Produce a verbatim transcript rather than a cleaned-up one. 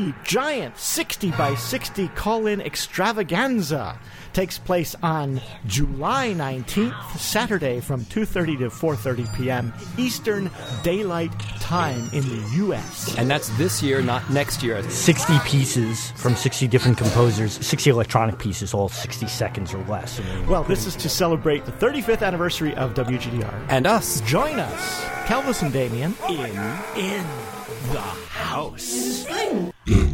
the giant sixty by sixty call-in extravaganza takes place on July nineteenth, Saturday from two thirty to four thirty p.m. Eastern Daylight Time in the U S. And that's this year, not next year. sixty pieces from sixty different composers, sixty electronic pieces, all sixty seconds or less. I mean, well, this is to celebrate the thirty-fifth anniversary of W G D R. And us. Join us, Calvis and Damien, in, in the house.